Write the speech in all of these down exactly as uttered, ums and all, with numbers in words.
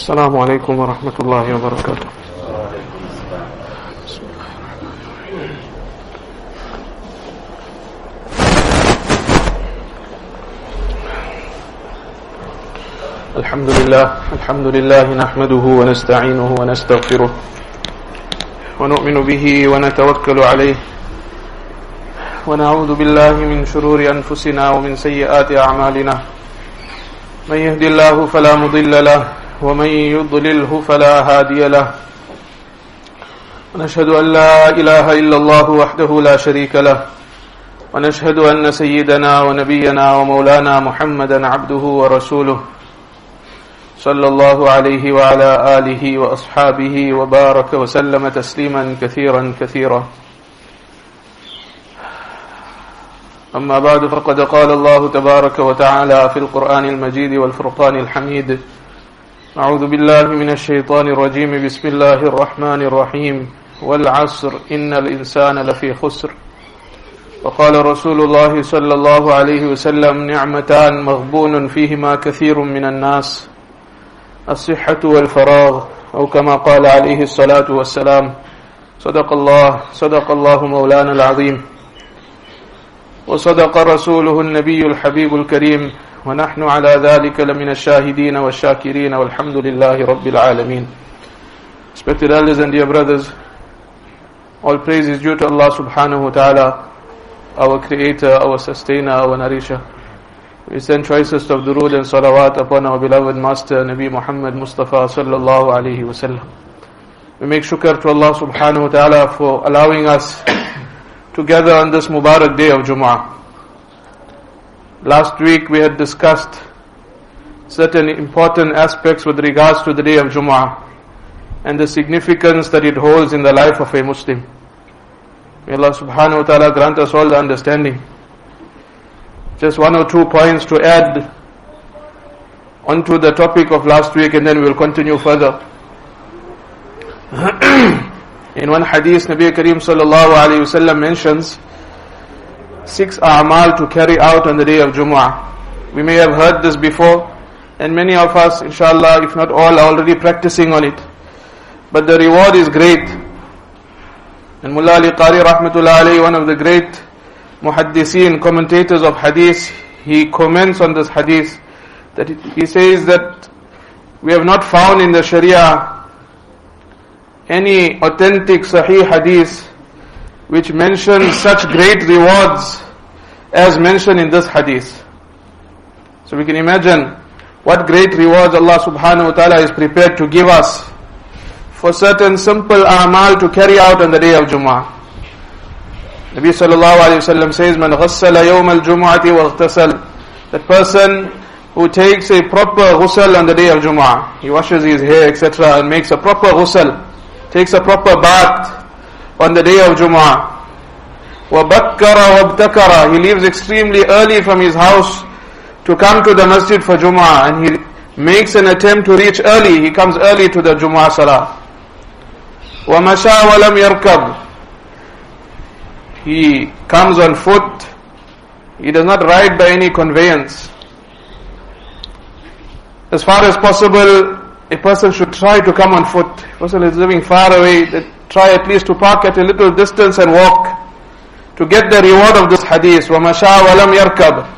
السلام عليكم ورحمة الله وبركاته. الحمد لله الحمد لله نحمده ونستعينه ونستغفره ونؤمن به ونتوكل عليه ونعوذ بالله من شرور أنفسنا ومن سيئات أعمالنا. من يهد الله فلا مضل له ومن يضلله فلا هادي له. ونشهد أن لا إله إلا الله وحده لا شريك له ونشهد أن سيدنا ونبينا ومولانا محمدا عبده ورسوله صلى الله عليه وعلى آله وأصحابه وبارك وسلم تسليما كثيرا كثيرا. أما بعد، فقد قال الله تبارك وتعالى في القرآن المجيد والفرقان الحميد: أعوذ بالله من الشيطان الرجيم، بسم الله الرحمن الرحيم، والعصر إن الإنسان لفي خسر. وقال رسول الله صلى الله عليه وسلم: نعمتان مغبون فيهما كثير من الناس، الصحة والفراغ، أو كما قال عليه الصلاة والسلام. صدق الله صدق الله مولانا العظيم، وصدق رسوله النبي الحبيب الكريم، ونحن على ذلك لمن الشاهدين والشاكرين، والحمد لله رب العالمين. Respected elders and dear brothers, all praise is due to Allah subhanahu wa ta'ala, our creator, our sustainer, our nourisher. We send choicest of durood and salawat upon our beloved master Nabi Muhammad Mustafa sallallahu alayhi wa sallam. We make shukr to Allah subhanahu wa ta'ala for allowing us to gather on this Mubarak day of Jumu'ah. Last week we had discussed certain important aspects with regards to the day of Jumu'ah and the significance that it holds in the life of a Muslim. May Allah subhanahu wa ta'ala grant us all the understanding. Just one or two points to add onto the topic of last week, and then we will continue further. In one hadith, Nabi Kareem sallallahu alayhi wa sallam mentions six a'mal to carry out on the day of Jumu'ah. We may have heard this before, and many of us, inshallah, if not all, are already practicing on it. But the reward is great. And Mullah Ali Qari rahmatullah alayhi, one of the great muhaddiseen, commentators of hadith, he comments on this hadith that he says that we have not found in the Sharia any authentic sahih hadith which mentions such great rewards as mentioned in this hadith. So we can imagine what great rewards Allah subhanahu wa ta'ala is prepared to give us for certain simple a'mal to carry out on the day of Jumu'ah. Nabi sallallahu alayhi wa sallam says, Man ghassala yawm al-jumu'ati wa ightasal. The person who takes a proper ghusl on the day of Jumu'ah, he washes his hair, et cetera, and makes a proper ghusl, takes a proper bath on the day of Jumu'ah. وَبَكَّرَ وَابْتَكَرَ. He leaves extremely early from his house to come to the masjid for Jumu'ah, and he makes an attempt to reach early. He comes early to the Jumu'ah salah. وَمَشَى وَلَمْ يَرْكَبْ. He comes on foot. He does not ride by any conveyance. As far as possible, a person should try to come on foot. If a person is living far away, try at least to park at a little distance and walk to get the reward of this hadith. وَمَشَى وَلَمْ يَرْكَبْ.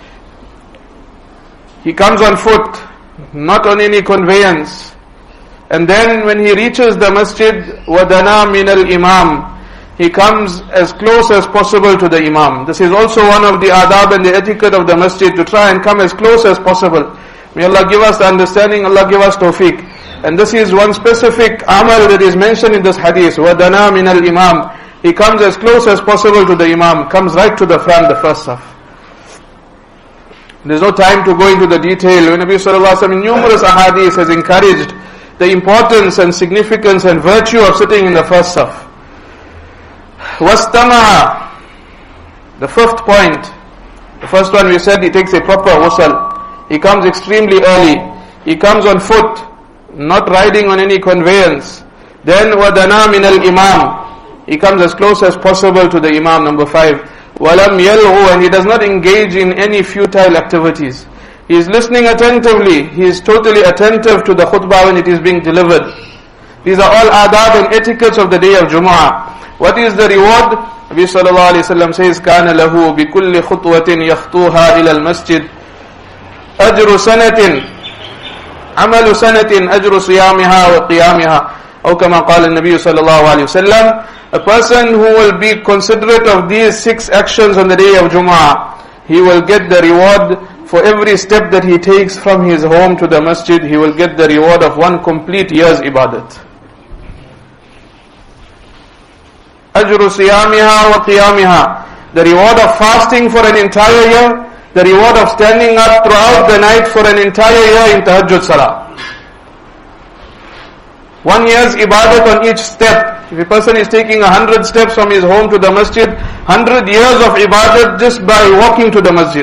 He comes on foot, not on any conveyance. And then when he reaches the masjid, وَدَنَا مِنَ الْإِمَامِ, he comes as close as possible to the imam. This is also one of the adab and the etiquette of the masjid, to try and come as close as possible. May Allah give us the understanding, Allah give us tawfiq. And this is one specific amal that is mentioned in this hadith. وَدَنَا مِنَ الْإِمَامِ. He comes as close as possible to the imam, comes right to the front, the first saf. There's no time to go into the detail. When Nabi sallallahu alayhi wa sallam in numerous ahadith has encouraged the importance and significance and virtue of sitting in the first saf. وَاسْتَمَعَ. The fifth point. The first one we said, he takes a proper ghusl. He comes extremely early. He comes on foot, not riding on any conveyance. Then وَدَنَا مِنَ الْإِمَامِ. He comes as close as possible to the imam. Number five. وَلَمْ يَلْغُ. And he does not engage in any futile activities. He is listening attentively. He is totally attentive to the khutbah when it is being delivered. These are all adab and etiquettes of the day of Jumu'ah. What is the reward? Nabi sallallahu alayhi wa sallam says, كَانَ لَهُ بِكُلِّ خُطْوَةٍ يَخْطُوهَا إِلَى الْمَسْجِدِ أَجْرُ سَنَةٍ عَمَلُ سَنَةٍ أَجْرُ صِيَامِهَا وَقِيَامِهَا أو كما قال النبي صلى الله عليه وسلم. A person who will be considerate of these six actions on the day of Jumu'ah, he will get the reward for every step that he takes from his home to the masjid. He will get the reward of one complete year's ibadat. أجر صيامها وقيامها, the reward of fasting for an entire year, the reward of standing up throughout the night for an entire year in tahajjud salah. One year's ibadat on each step. If a person is taking a hundred steps from his home to the masjid, hundred years of ibadat just by walking to the masjid.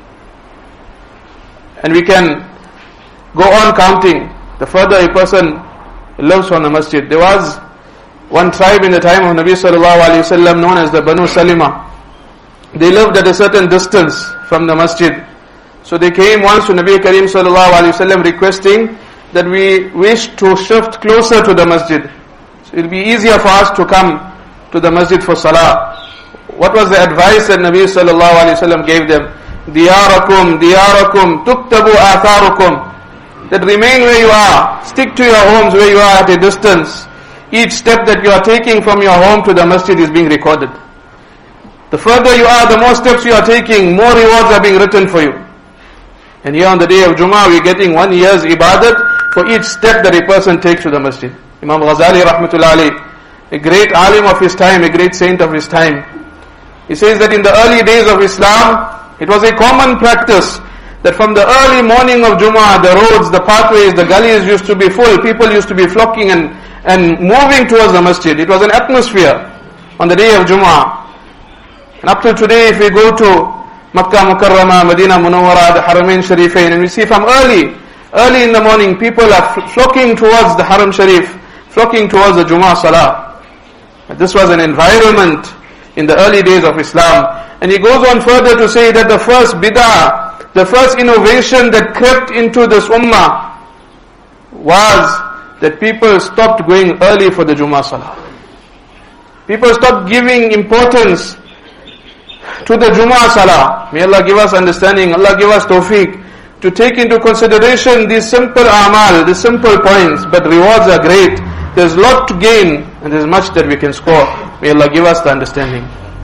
And we can go on counting. The further a person lives from the masjid. There was one tribe in the time of Nabi sallallahu alayhi wa sallam known as the Banu Salima. They lived at a certain distance from the masjid. So they came once to Nabi Kareem sallallahu alayhi wa sallam requesting that we wish to shift closer to the masjid. So it will be easier for us to come to the masjid for salah. What was the advice that Nabi sallallahu alayhi wa sallam gave them? Diyarakum, diyarakum, tuktabu atharukum. That remain where you are. Stick to your homes where you are at a distance. Each step that you are taking from your home to the masjid is being recorded. The further you are, the more steps you are taking, more rewards are being written for you. And here on the day of Jummah, we are getting one year's ibadat for each step that a person takes to the masjid. Imam Ghazali rahmatullah alayhi, a great alim of his time, a great saint of his time, he says that in the early days of Islam, it was a common practice that from the early morning of Jummah, the roads, the pathways, the gullies used to be full. People used to be flocking and, and moving towards the masjid. It was an atmosphere on the day of Jummah. And up to today, if we go to Makkah Mukarramah, Medina Munawwara, the Haramain Sharifain, and we see from early, early in the morning, people are flocking towards the Haram Sharif, flocking towards the Jummah Salah. But this was an environment in the early days of Islam. And he goes on further to say that the first bid'ah, the first innovation that crept into this ummah was that people stopped going early for the Jummah Salah. People stopped giving importance to the Jummah Salah. May Allah give us understanding, Allah give us tawfiq to take into consideration these simple amal, these simple points, but rewards are great. There's a lot to gain and there's much that we can score. May Allah give us the understanding.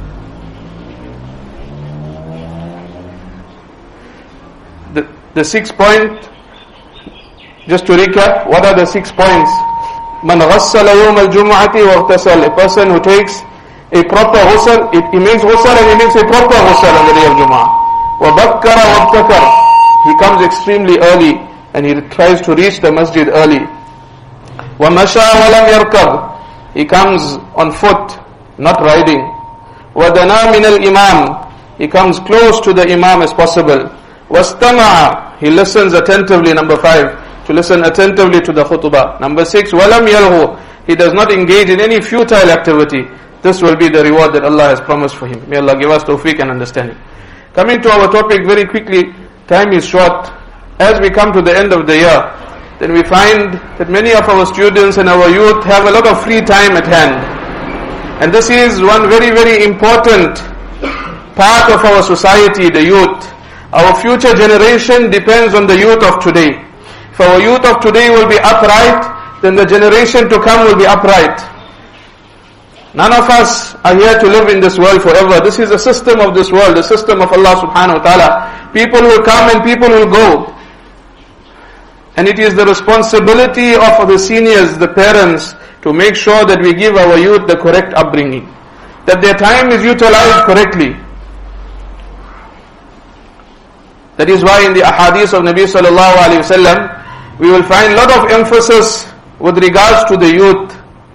The, the six point, just to recap, what are the six points? Man ghassala yawm al-jum'ati wa ightasal, a person who takes a proper ghusl, he makes ghusl and he makes a proper ghusl on the day of Jum'ah. Wa bakkara wa abtakar, he comes extremely early and he tries to reach the masjid early. Wa masha wa lam yarkab, he comes on foot, not riding. Wa dana min al-imam, he comes close to the imam as possible. Wastama'a, he listens attentively. Number five, to listen attentively to the khutbah. Number six, walam yalhu, he does not engage in any futile activity. This will be the reward that Allah has promised for him. May Allah give us tawfiq and understanding. Coming to our topic very quickly, time is short. As we come to the end of the year, then we find that many of our students and our youth have a lot of free time at hand. And this is one very, very important part of our society, the youth. Our future generation depends on the youth of today. If our youth of today will be upright, then the generation to come will be upright. None of us are here to live in this world forever. This is the system of this world, the system of Allah subhanahu wa ta'ala. People will come and people will go. And it is the responsibility of the seniors, the parents, to make sure that we give our youth the correct upbringing. That their time is utilized correctly. That is why in the ahadith of Nabi sallallahu alayhi wa sallam, we will find a lot of emphasis with regards to the youth.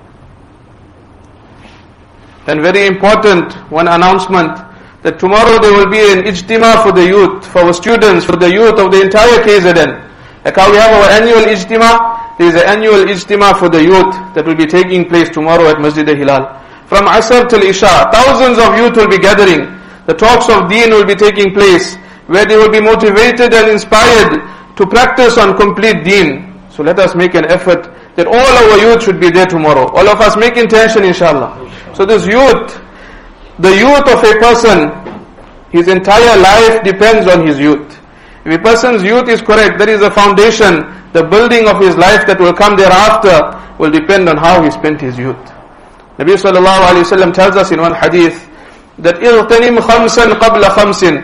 And very important, one announcement, that tomorrow there will be an ijtima for the youth, for our students, for the youth of the entire K Z N. Like how we have our annual ijtima, there is an annual ijtima for the youth that will be taking place tomorrow at Masjid al-Hilal. From Asr till Isha, thousands of youth will be gathering. The talks of deen will be taking place. where they will be motivated and inspired to practice on complete deen. So let us make an effort that all our youth should be there tomorrow. All of us make intention, inshallah. So this youth, the youth of a person, his entire life depends on his youth. If a person's youth is correct, that is the foundation. The building of his life that will come thereafter will depend on how he spent his youth. Nabi sallallahu alayhi wa sallam tells us in one hadith that إِغْتَنِمْ خَمْسًا قَبْلَ خَمْسٍ,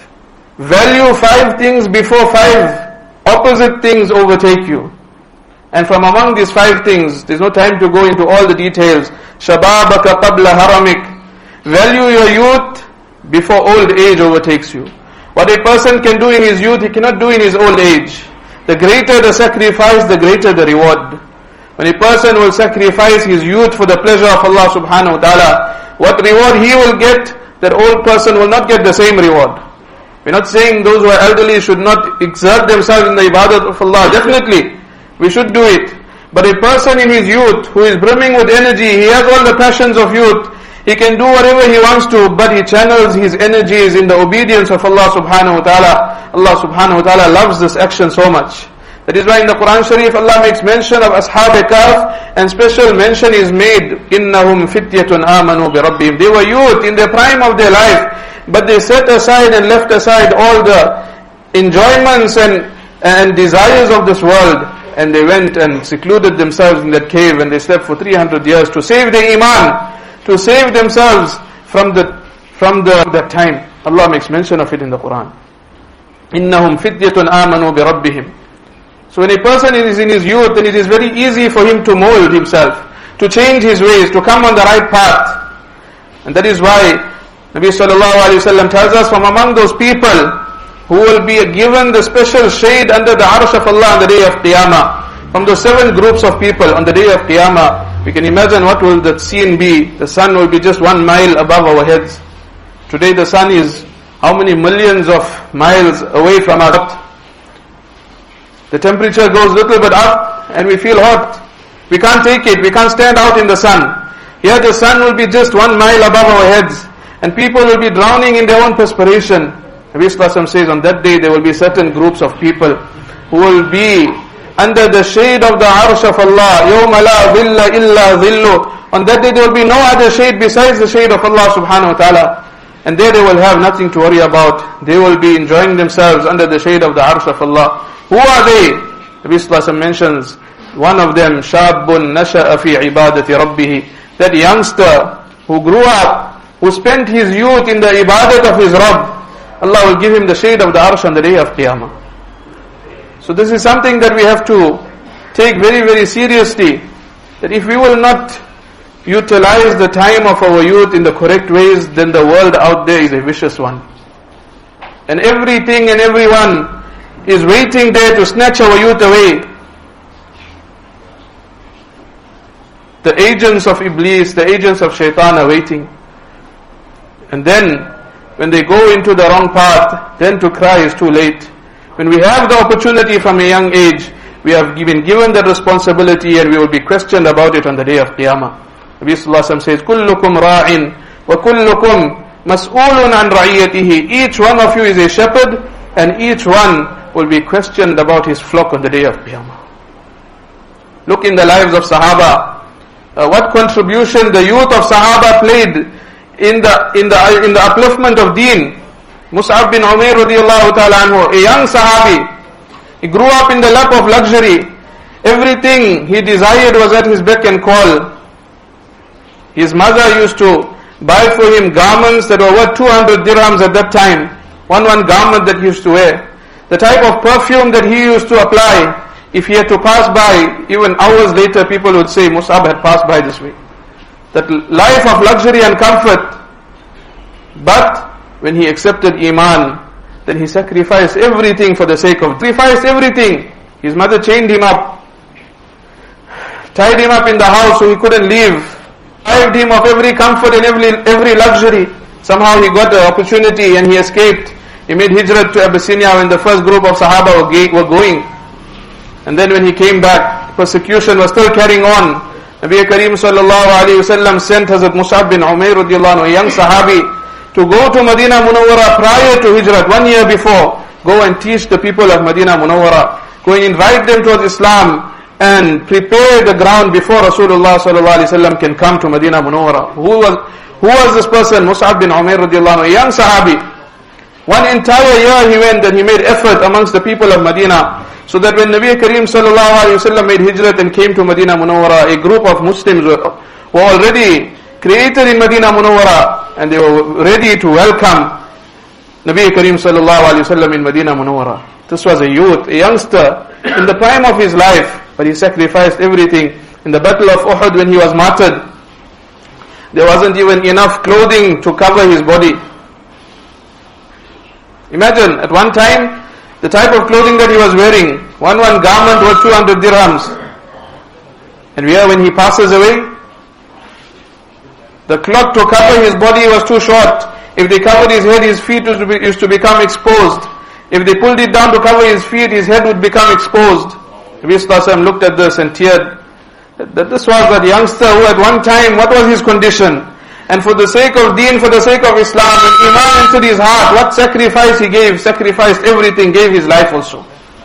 value five things before five opposite things overtake you. And from among these five things, there's no time to go into all the details. شَبَابَكَ قَبْلَ هَرَمِكَ, value your youth before old age overtakes you. What a person can do in his youth, he cannot do in his old age. The greater the sacrifice, the greater the reward. When a person will sacrifice his youth for the pleasure of Allah subhanahu wa ta'ala, what reward he will get, that old person will not get the same reward. We're not saying those who are elderly should not exert themselves in the ibadat of Allah. Definitely, we should do it. But a person in his youth who is brimming with energy, he has all the passions of youth, he can do whatever he wants to, but he channels his energies in the obedience of Allah subhanahu wa ta'ala. Allah subhanahu wa ta'ala loves this action so much. That is why in the Quran Sharif Allah makes mention of Ashab Kahf, and special mention is made, إِنَّهُمْ فِتْيَةٌ آمَنُوا بِرَبِّهِمْ. They were youth in the prime of their life, but they set aside and left aside all the enjoyments and, and desires of this world, and they went and secluded themselves in that cave, and they slept for three hundred years to save their iman, to save themselves from the from the that time. Allah makes mention of it in the Quran. إِنَّهُمْ فِتْيَةٌ آمَنُوا بِرَبِّهِمْ. So when a person is in his youth, then it is very easy for him to mold himself, to change his ways, to come on the right path. And that is why Nabi sallallahu alayhi wa sallam tells us, from among those people who will be given the special shade under the arsh of Allah on the day of Qiyamah, from those seven groups of people on the day of Qiyamah, we can imagine what will that scene be. The sun will be just one mile above our heads. Today the sun is how many millions of miles away from our earth. The temperature goes a little bit up and we feel hot. We can't take it. We can't stand out in the sun. Here the sun will be just one mile above our heads, and people will be drowning in their own perspiration. Nabi Sallallahu Alaihi Wasallam says on that day there will be certain groups of people who will be under the shade of the arsh of Allah. يَوْمَ لَا ظِلَّ إِلَّا ظِلُّ. On that day there will be no other shade besides the shade of Allah subhanahu wa ta'ala. And there they will have nothing to worry about. They will be enjoying themselves under the shade of the arsh of Allah. Who are they? Nabi Sallallahu Alaihi Wasallam mentions one of them, شَابٌ نَشَأَ فِي عِبَادَةِ رَبِّهِ. That youngster who grew up, who spent his youth in the ibadat of his Rabb, Allah will give him the shade of the arsh on the day of Qiyamah. So this is something that we have to take very, very seriously. That if we will not utilize the time of our youth in the correct ways, then the world out there is a vicious one. And everything and everyone is waiting there to snatch our youth away. The agents of Iblis, the agents of Shaitan are waiting. And then, when they go into the wrong path, then to cry is too late. When we have the opportunity from a young age, we have been given the responsibility and we will be questioned about it on the day of Qiyamah. Nabi Sallallahu Alaihi Wasallam says, كُلُّكُمْ رَاعٍ وَكُلُّكُمْ مَسْئُولٌ عَنْ رَعِيَّتِهِ. Each one of you is a shepherd, and each one will be questioned about his flock on the day of Qiyamah. Look in the lives of Sahaba. Uh, what contribution the youth of Sahaba played in the in the in the upliftment of Deen. Mus'ab bin Umair radiyallahu ta'ala anhu, a young Sahabi, he grew up in the lap of luxury. Everything he desired was at his beck and call. His mother used to buy for him garments that were worth two hundred dirhams at that time. One one garment that he used to wear. The type of perfume that he used to apply, if he had to pass by, even hours later people would say, Mus'ab had passed by this way. That life of luxury and comfort. But when he accepted Iman, then he sacrificed everything for the sake of, sacrificed everything. His mother chained him up, tied him up in the house so he couldn't leave, deprived him of every comfort and every, every luxury. Somehow he got the opportunity and he escaped. He made hijrah to Abyssinia when the first group of Sahaba were going. And then when he came back, persecution was still carrying on. Nabi Kareem sallallahu alayhi wa sallam sent Hazrat Mus'ab bin Umair radiyallahu anhu, a young Sahabi, to go to Medina Munawwara prior to Hijrat, one year before, go and teach the people of Medina Munawwara, go and invite them towards Islam, and prepare the ground before Rasulullah sallallahu alaihi wasallam can come to Medina Munawwara. Who was, who was this person? Mus'ab bin Umair radiallahu anhu, a young Sahabi. One entire year he went and he made effort amongst the people of Medina, so that when Nabi Kareem sallallahu alaihi wasallam made Hijrat and came to Medina Munawwara, a group of Muslims were, were already created in Medina Munawwara, and they were ready to welcome Nabi Kareem sallallahu alaihi wasallam in Medina Munawwara. This was a youth, a youngster, in the prime of his life, but he sacrificed everything. In the battle of Uhud, when he was martyred, there wasn't even enough clothing to cover his body. Imagine, at one time, the type of clothing that he was wearing, one one garment was two hundred dirhams. And here when he passes away, the cloth to cover his body was too short. If they covered his head, his feet used to, be, used to become exposed. If they pulled it down to cover his feet, his head would become exposed. Nabi Sallallahu Alaihi Wasallam looked at this and teared. That this was that youngster who at one time, what was his condition? And for the sake of deen, for the sake of Islam, when Iman entered his heart, what sacrifice he gave, sacrificed everything, gave his life also.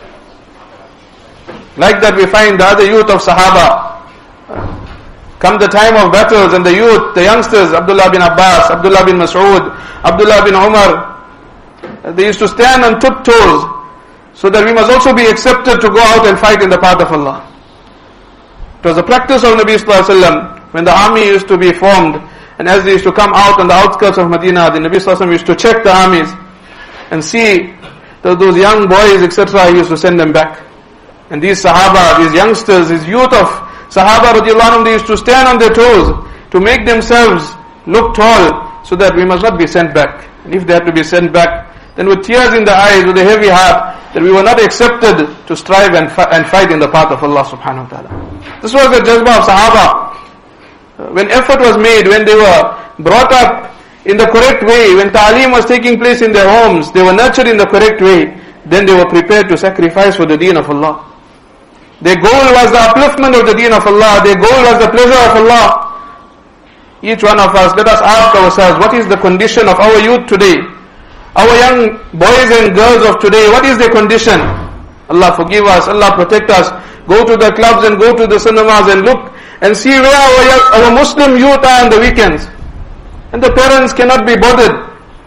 Like that we find the other youth of Sahaba. Come the time of battles and the youth, the youngsters, Abdullah bin Abbas, Abdullah bin Mas'ud, Abdullah bin Umar, they used to stand on tiptoes, so that we must also be accepted to go out and fight in the path of Allah. It was the practice of Nabi Sallallahu Alaihi Wasallam, when the army used to be formed, and as they used to come out on the outskirts of Medina, the Nabi Sallallahu Alaihi Wasallam used to check the armies, and see that those young boys, et cetera, he used to send them back. And these Sahaba, these youngsters, these youth of Sahaba radiallahu anhum, they used to stand on their toes, to make themselves look tall, so that we must not be sent back. And if they had to be sent back, then with tears in the eyes, with a heavy heart, that we were not accepted to strive and, fi- and fight in the path of Allah subhanahu wa ta'ala. This was the jazba of Sahaba. When effort was made, when they were brought up in the correct way, when ta'aleem was taking place in their homes, they were nurtured in the correct way, then they were prepared to sacrifice for the deen of Allah. Their goal was the upliftment of the deen of Allah. Their goal was the pleasure of Allah. Each one of us, let us ask ourselves, what is the condition of our youth today? Our young boys and girls of today, what is their condition? Allah forgive us, Allah protect us. Go to the clubs and go to the cinemas and look and see where our, our Muslim youth are on the weekends. And the parents cannot be bothered.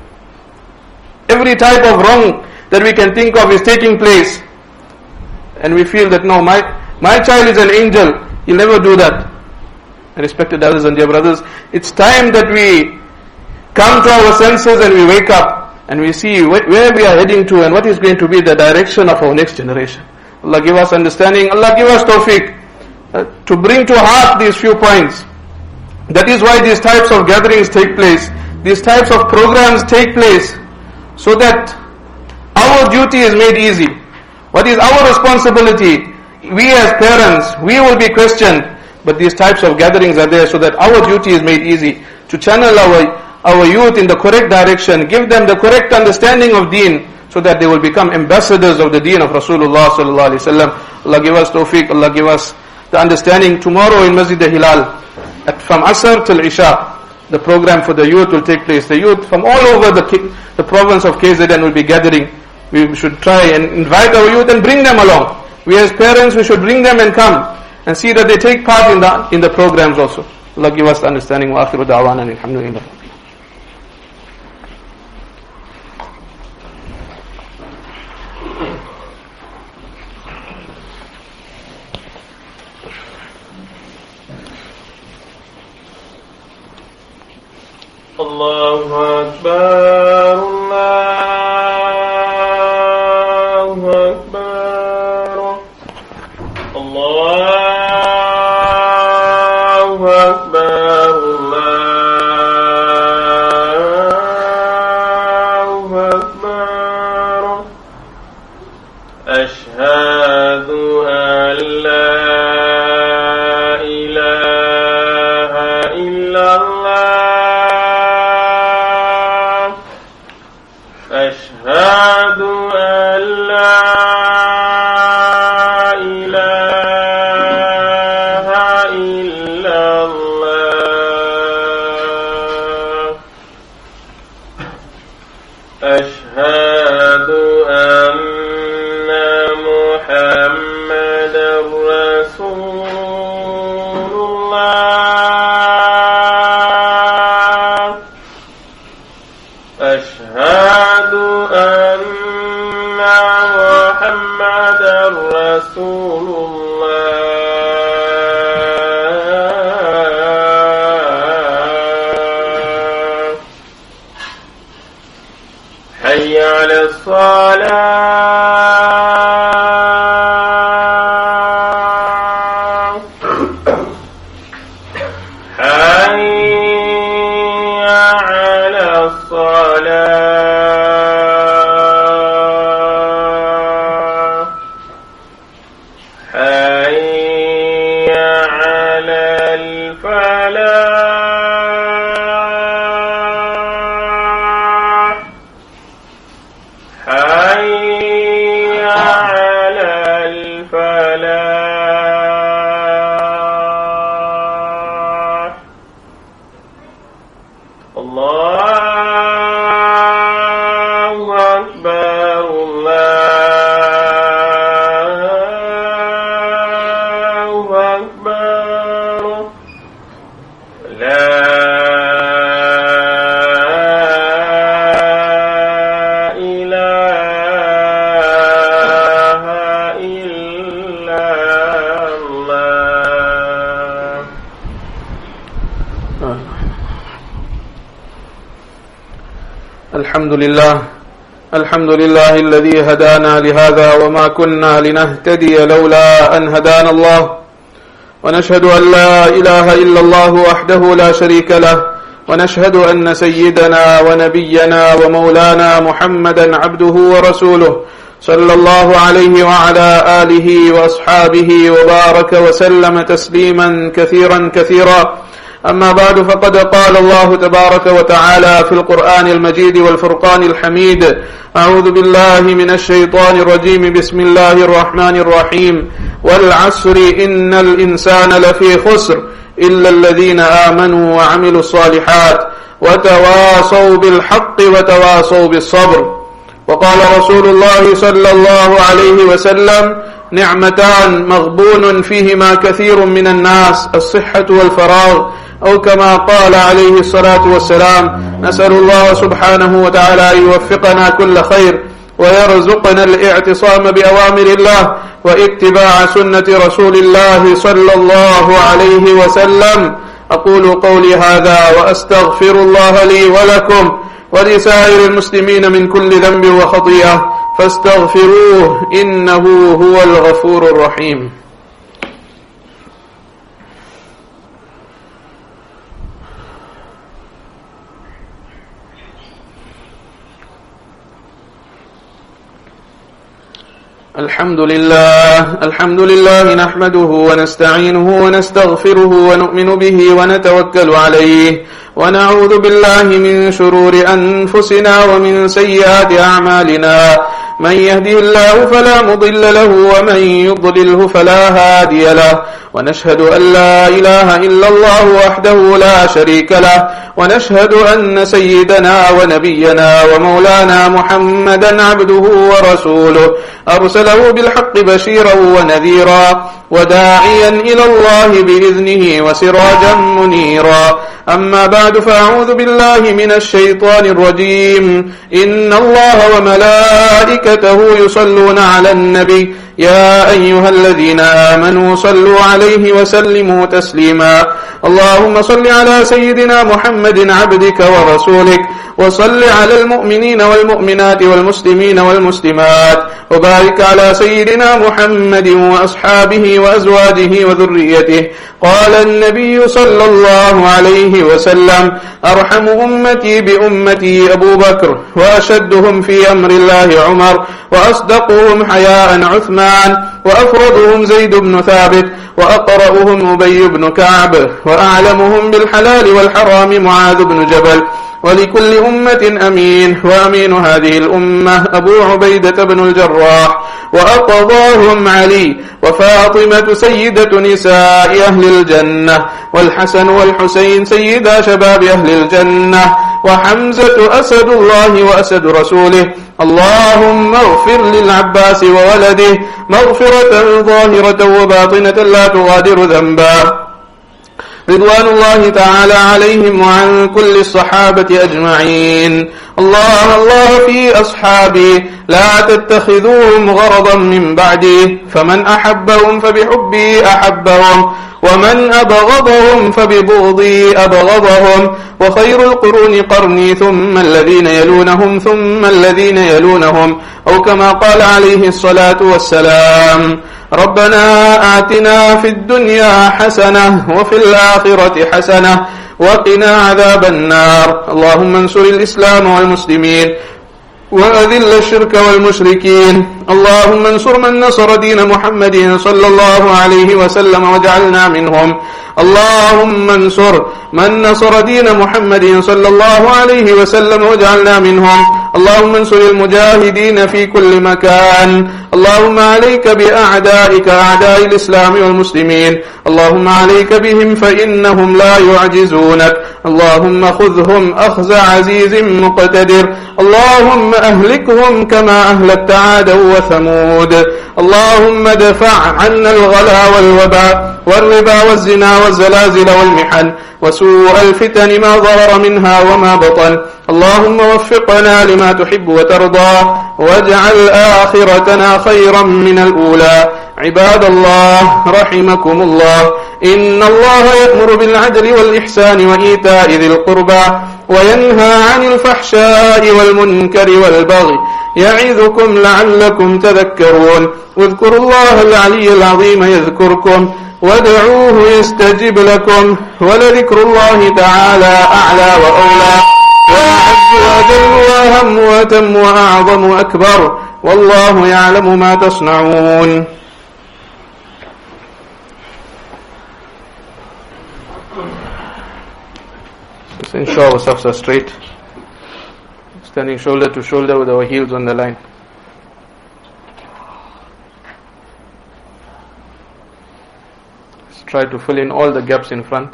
Every type of wrong that we can think of is taking place. And we feel that no, my, my child is an angel, he'll never do that. Respected elders and dear brothers, it's time that we come to our senses and we wake up and we see wh- where we are heading to and what is going to be the direction of our next generation. Allah give us understanding, Allah give us tawfiq uh, to bring to heart these few points. That is why these types of gatherings take place, these types of programs take place, so that our duty is made easy. What is our responsibility? We as parents, we will be questioned, but these types of gatherings are there so that our duty is made easy, to channel our, our youth in the correct direction, give them the correct understanding of deen, so that they will become ambassadors of the deen of Rasulullah sallallahu alaihi wasallam. Allah give us tawfiq, Allah give us the understanding. Tomorrow in Masjid al-Hilal, at, from Asr till Isha, the program for the youth will take place. The youth from all over the, the province of K Z N will be gathering. We should try and invite our youth and bring them along. We as parents, we should bring them and come and see that they take part in the in the programs also. Allah give us the understanding. Wa akhiru da'wana alhamdulillah. Allahu Akbar, Allahu Akbar, Allahu Akbar, Allahu Akbar. Ashhadu an la ilaha illallah. أشهد أن لا إله إلا الله أشهد أن محمدا رسول الله أشهد أن محمدا رسول الله حي على الصلاة حي على الصلاة حي على الفلاح حي على الفلاح الله أكبر الله أكبر لا إله إلا الله الحمد لله الحمد لله الذي هدانا لهذا وما كنا لنهتدي لولا أن هدانا الله ونشهد أن لا إله إلا الله وحده لا شريك له ونشهد أن سيدنا ونبينا ومولانا محمدا عبده ورسوله صلى الله عليه وعلى آله وأصحابه وبارك وسلم تسليما كثيرا كثيرا أما بعد فقد قال الله تبارك وتعالى في القرآن المجيد والفرقان الحميد أعوذ بالله من الشيطان الرجيم بسم الله الرحمن الرحيم والعصر إن الإنسان لفي خسر إلا الذين آمنوا وعملوا الصالحات وتواصوا بالحق وتواصوا بالصبر وقال رسول الله صلى الله عليه وسلم نعمتان مغبون فيهما كثير من الناس الصحة والفراغ أو كما قال عليه الصلاة والسلام نسأل الله سبحانه وتعالى أن يوفقنا كل خير ويرزقنا الاعتصام بأوامر الله واتباع سنة رسول الله صلى الله عليه وسلم أقول قولي هذا وأستغفر الله لي ولكم ولسائر المسلمين من كل ذنب وخطيئة فاستغفروه إنه هو الغفور الرحيم الحمد لله الحمد لله نحمده ونستعينه ونستغفره ونؤمن به ونتوكل عليه ونعوذ بالله من شرور أنفسنا ومن سيئات أعمالنا من يهده الله فلا مضل له ومن يضلله فلا هادي له ونشهد أن لا إله إلا الله وحده لا شريك له ونشهد أن سيدنا ونبينا ومولانا محمدا عبده ورسوله أرسله بالحق بشيرا ونذيرا وداعيا إلى الله بإذنه وسراجا منيرا أما بعد فأعوذ بالله من الشيطان الرجيم إن الله وملائكته يصلون على النبي يا أيها الذين آمنوا صلوا عليه وسلموا تسليما اللهم صل على سيدنا محمد عبدك ورسولك وصل على المؤمنين والمؤمنات والمسلمين والمسلمات وبارك على سيدنا محمد وأصحابه وأزواجه وذريته قال النبي صلى الله عليه وسلم أرحم أمتي بأمتي أبو بكر وأشدهم في أمر الله عمر وأصدقهم حياء عثمان وأفرضهم زيد بن ثابت وأقرأهم أبي بن كعب وأعلمهم بالحلال والحرام معاذ بن جبل ولكل أمة أمين، وأمين هذه الأمة أبو عبيدة بن الجراح، وأقضاهم علي وفاطمة سيدة نساء أهل الجنة، والحسن والحسين سيدا شباب أهل الجنة، وحمزة أسد الله وأسد رسوله. اللهم اغفر للعباس وولده مغفرة ظاهرة وباطنة لا تغادر ذنبا، رضوان الله تعالى عليهم وعن كل الصحابة أجمعين. الله الله في أصحابي لا تتخذوهم غرضا من بعدي، فمن أحبهم فبحبي أحبهم، ومن أبغضهم فببغضي أبغضهم، وخير القرون قرني ثم الذين يلونهم ثم الذين يلونهم، أو كما قال عليه الصلاة والسلام. ربنا آتنا في الدنيا حسنة وفي الآخرة حسنة وقنا عذاب النار. اللهم انصر الإسلام والمسلمين وأذل الشرك والمشركين. اللهم انصر من نصر دين محمد صلى الله عليه وسلم واجعلنا منهم. اللهم انصر من نصر دين محمد صلى الله عليه وسلم واجعلنا منهم. اللهم انصر المجاهدين في كل مكان. اللهم عليك بأعدائك أعداء الإسلام والمسلمين. اللهم عليك بهم فإنهم لا يعجزونك. اللهم خذهم أخذ عزيز مقتدر. اللهم أهلكهم كما أهلكت عادا وثمود. اللهم ادفع عنا الغلا والوباء والربا والزنا والزلازل والمحن وسوء الفتن ما ظهر منها وما بطن. اللهم وفقنا لما تحب وترضى واجعل آخرتنا خيرا من الأولى. عباد الله رحمكم الله، إن الله يأمر بالعدل والإحسان وإيتاء ذي القربى وينهى عن الفحشاء والمنكر والبغي يعظكم لعلكم تذكرون. واذكروا الله العلي العظيم يذكركم وادعوه يستجب لكم، ولذكر الله تعالى أعلى وأولى وأعز وأجل وأهم وأتم وأعظم وأكبر، والله يعلم ما تصنعون. Let's ensure ourselves are straight, standing shoulder to shoulder with our heels on the line. Let's try to fill in all the gaps in front.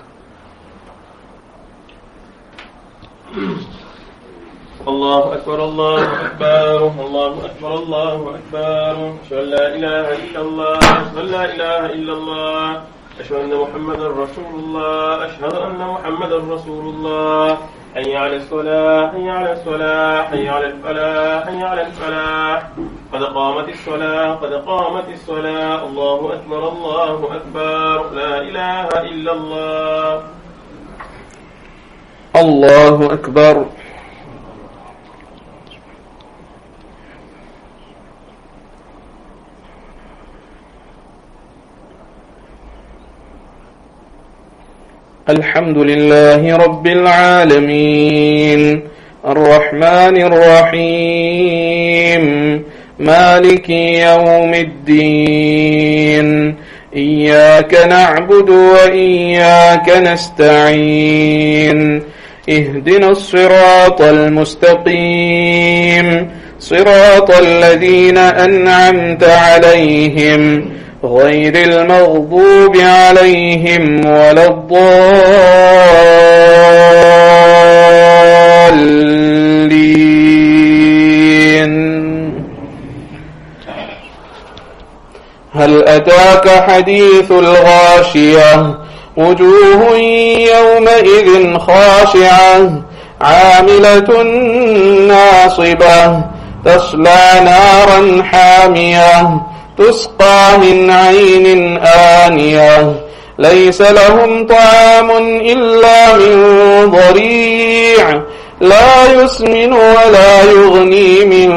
الله أكبر الله أكبر الله أكبر الله أكبر. أشهد أن لا إله إلا الله أشهد أن لا إله إلا الله أشهد أن محمدا رسول الله أشهد أن محمدا رسول الله. حي على الصلاة حي على الصلاة حي على الفلاح حي على الفلاح. قد قامت الصلاة قد قامت الصلاة. الله أكبر الله أكبر. لا إله إلا الله. الله أكبر. الحمد لله رب العالمين الرحمن الرحيم مالك يوم الدين. إياك نعبد وإياك نستعين. اهدنا الصراط المستقيم صراط الذين أنعمت عليهم غير المغضوب عليهم ولا الضالين. هل أتاك حديث الغاشية وجوه يومئذ خاشعة عاملة ناصبة تصلى نارا حامية تسقى من عين آنية ليس لهم طعام إلا من ضريع لا يسمن ولا يغني من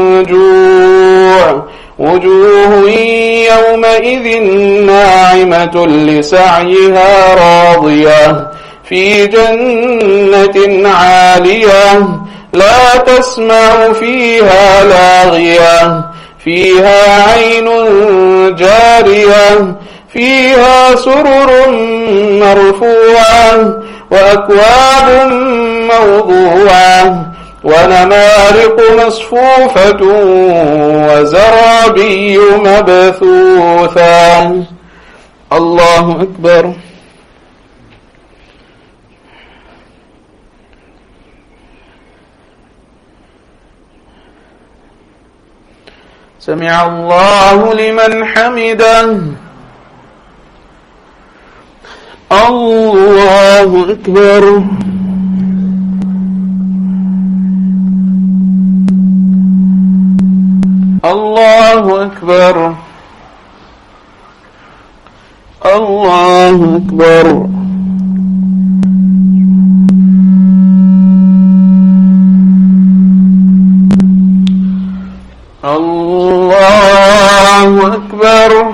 جوع. وجوه يومئذ ناعمة لسعيها راضية في جنة عالية لا تسمع فيها لاغية فيها عين جارية فيها سرر مرفوعة وأكواب موضوعة ونمارق مصفوفة وزرابي مبثوثة. الله أكبر. سمع الله لمن حمده. الله أكبر. الله أكبر. الله أكبر. الله أكبر.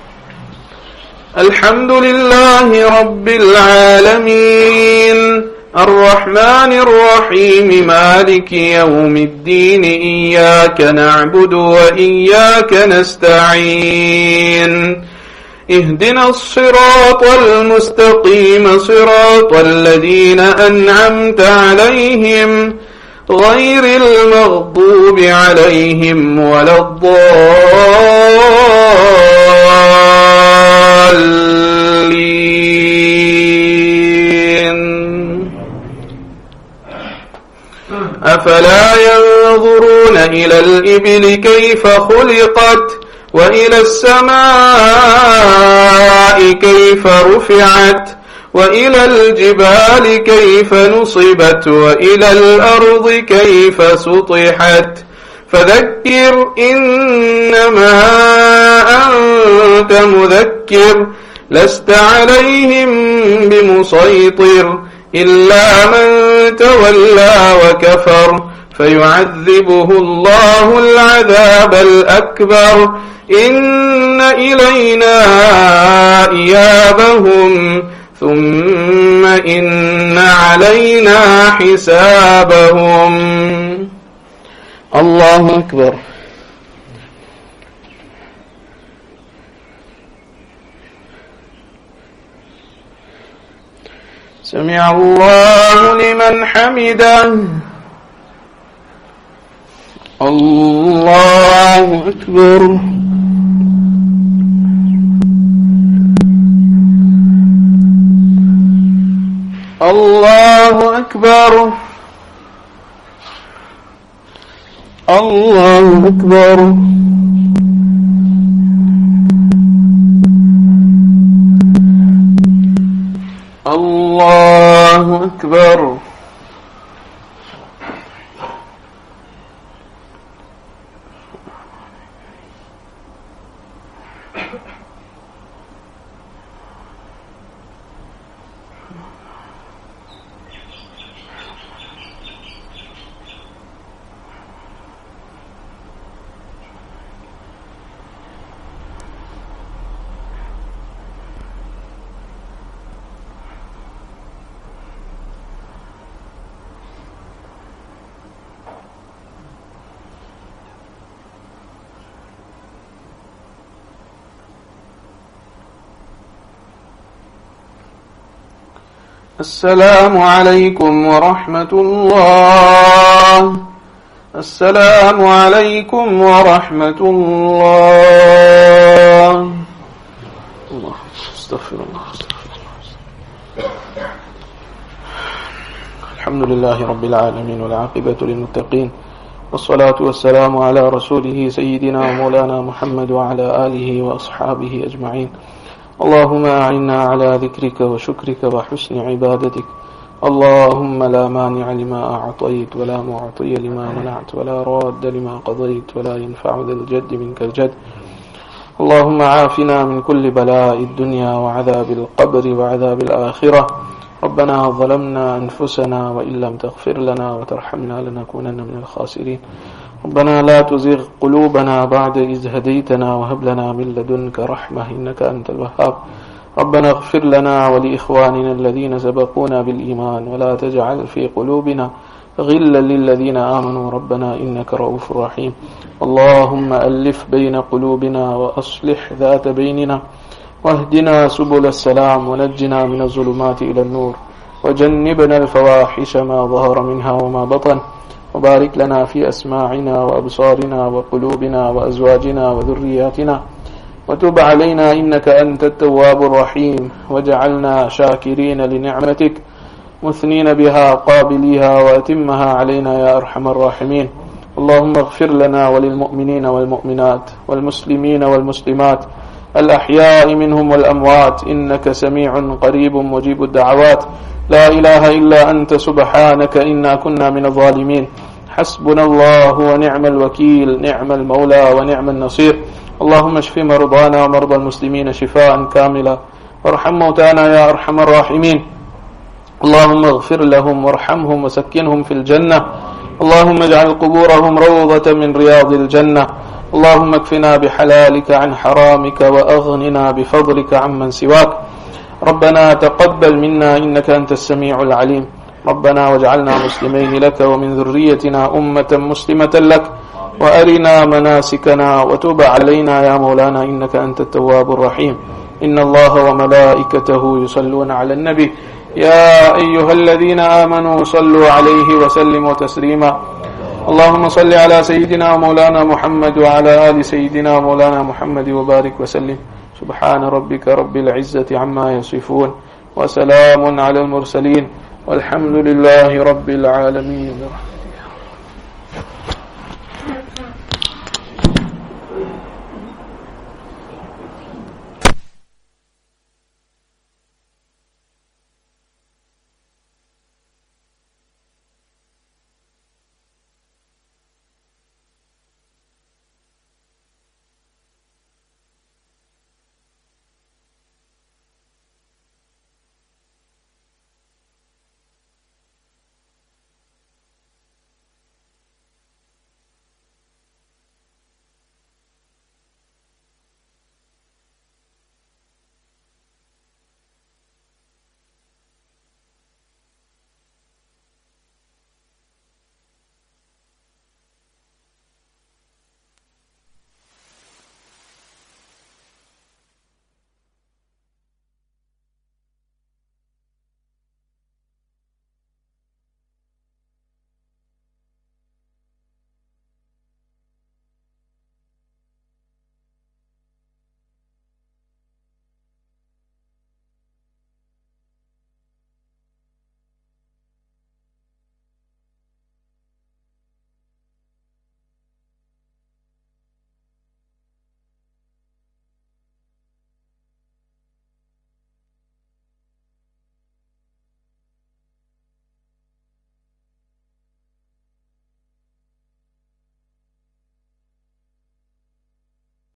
الحمد لله رب العالمين الرحمن الرحيم مالك يوم الدين إياك نعبد وإياك نستعين اهدنا الصراط المستقيم صراط الذين أنعمت عليهم غير المغضوب عليهم ولا الضالين. أفلا ينظرون إلى الإبل كيف خلقت وإلى السماء كيف رفعت وإلى الجبال كيف نصبت وإلى الأرض كيف سطحت فذكر إنما أنت مذكر لست عليهم بمسيطر إلا من تولى وكفر فيعذبه الله العذاب الأكبر إن إلينا إيابهم ثم إن علينا حسابهم. الله أكبر. سمع الله لمن حمده. الله أكبر. الله أكبر. الله أكبر. الله أكبر. السلام عليكم ورحمة الله. السلام عليكم ورحمة الله. الله استغفر الله. الحمد لله رب العالمين والعاقبة للمتقين والصلاة والسلام على رسوله سيدنا ومولانا محمد وعلى آله وأصحابه أجمعين. اللهم أعنا على ذكرك وشكرك وحسن عبادتك. اللهم لا مانع لما أعطيت ولا معطي لما منعت ولا راد لما قضيت ولا ينفع ذا الجد منك الجد. اللهم عافنا من كل بلاء الدنيا وعذاب القبر وعذاب الآخرة. ربنا ظلمنا أنفسنا وإن لم تغفر لنا وترحمنا لنكونن من الخاسرين. ربنا لا تزغ قلوبنا بعد إذ هديتنا وهب لنا من لدنك رحمة إنك أنت الوهاب. ربنا اغفر لنا ولإخواننا الذين سبقونا بالإيمان ولا تجعل في قلوبنا غلا للذين آمنوا ربنا إنك رؤوف رحيم. اللهم ألف بين قلوبنا وأصلح ذات بيننا واهدنا سبل السلام ونجنا من الظلمات إلى النور وجنبنا الفواحش ما ظهر منها وما بطن، وبارك لنا في أسماعنا وأبصارنا وقلوبنا وأزواجنا وذرياتنا، وتب علينا إنك أنت التواب الرحيم، وجعلنا شاكرين لنعمتك مثنين بها قابليها، وأتمها علينا يا أرحم الراحمين. اللهم اغفر لنا وللمؤمنين والمؤمنات والمسلمين والمسلمات الأحياء منهم والأموات، إنك سميع قريب مجيب الدعوات. لا إله إلا أنت سبحانك إنا كنا من الظالمين. حسبنا الله ونعم الوكيل، نعم المولى ونعم النصير. اللهم اشف مرضانا ومرضى المسلمين شفاء كاملا، وارحم موتانا يا أرحم الراحمين. اللهم اغفر لهم وارحمهم وسكنهم في الجنة. اللهم اجعل قبورهم روضة من رياض الجنة. اللهم اكفنا بحلالك عن حرامك، وأغننا بفضلك عمن سواك. ربنا تقبل منا إنك أنت السميع العليم. ربنا واجعلنا مسلمين لك ومن ذريتنا أمة مسلمة لك، وأرنا مناسكنا، وتب علينا يا مولانا إنك أنت التواب الرحيم. إن الله وملائكته يصلون على النبي يا أيها الذين آمنوا صلوا عليه وسلموا تسليما. اللهم صل على سيدنا ومولانا محمد وعلى آل سيدنا ومولانا محمد وبارك وسلم. سبحان ربك رب العزة عما يصفون، وسلام على المرسلين، والحمد لله رب العالمين.